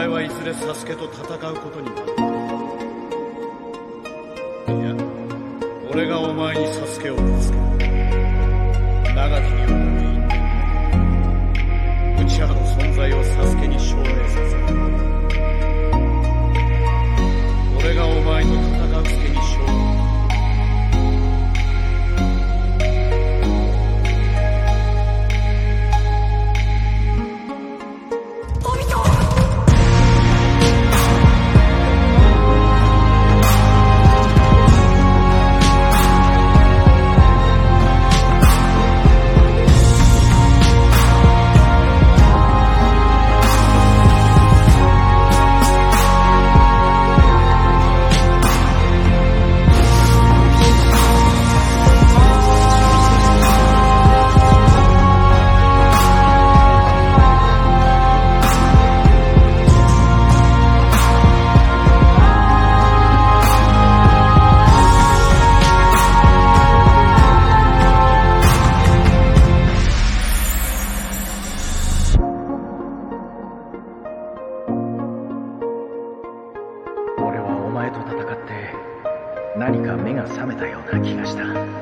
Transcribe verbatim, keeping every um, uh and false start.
前はいずれサスケと戦うことになる。いや、俺がお前にサスケを助ける。長きにわたって言っている。内葉の存在をサスケに証明させる。俺がお前と戦う助に証明。 お前と戦って何か目が覚めたような気がした。